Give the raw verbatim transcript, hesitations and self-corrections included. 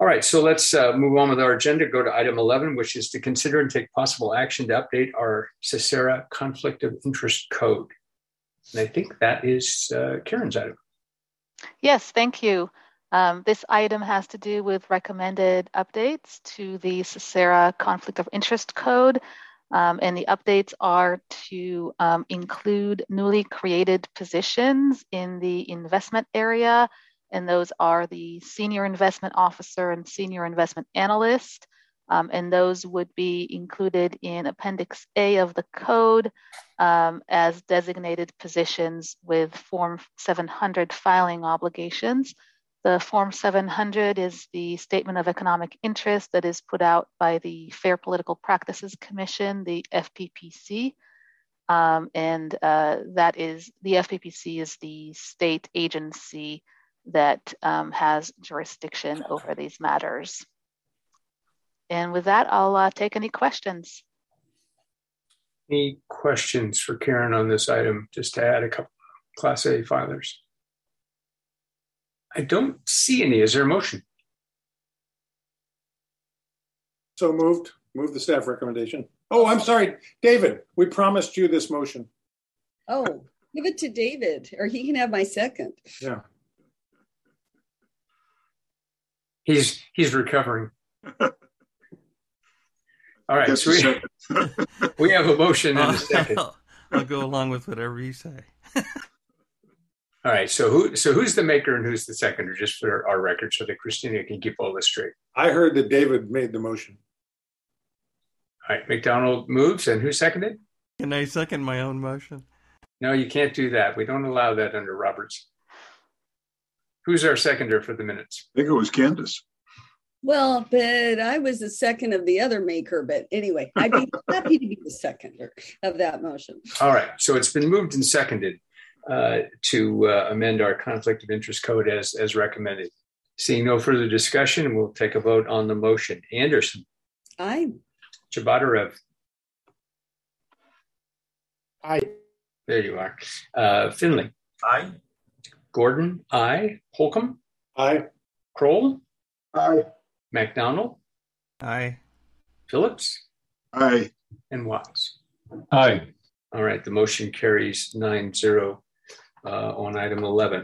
All right, so let's uh, move on with our agenda, go to item eleven, which is to consider and take possible action to update our CICERA Conflict of Interest Code. And I think that is uh, Karen's item. Yes, thank you. Um, this item has to do with recommended updates to the CICERA Conflict of Interest Code. Um, and the updates are to um, include newly created positions in the investment area. And those are the Senior Investment Officer and Senior Investment Analyst. Um, and those would be included in Appendix A of the code um, as designated positions with Form seven hundred filing obligations. The Form seven hundred is the Statement of Economic Interest that is put out by the Fair Political Practices Commission, the F P P C. Um, and uh, that is, the F P P C is the state agency that um, has jurisdiction over these matters. And with that, I'll uh, take any questions. Any questions for Karen on this item, just to add a couple of Class A filers? I don't see any. Is there a motion? So moved. Move the staff recommendation. Oh, I'm sorry, David. We promised you this motion. Oh, give it to David, or he can have my second. Yeah. He's he's recovering. All right, so we, we have a motion and a second. I'll, I'll go along with whatever you say. All right, so who so who's the maker and who's the seconder, just for our record, so that Christina can keep all this straight. I heard that David made the motion. All right, McDonald moves, and who seconded? Can I second my own motion? No, you can't do that. We don't allow that under Roberts. Who's our seconder for the minutes? I think it was Candace. Well, but I was the second of the other maker. But anyway, I'd be happy to be the seconder of that motion. All right, so it's been moved and seconded uh, to uh, amend our conflict of interest code as, as recommended. Seeing no further discussion, we'll take a vote on the motion. Anderson. Aye. Chabadarev. Aye. There you are. Uh, Finley. Aye. Gordon. Aye. Holcomb. Aye. Kroll. Aye. McDonald. Aye. Phillips. Aye. And Watts. Aye. All right, the motion carries nine zero uh, on item eleven.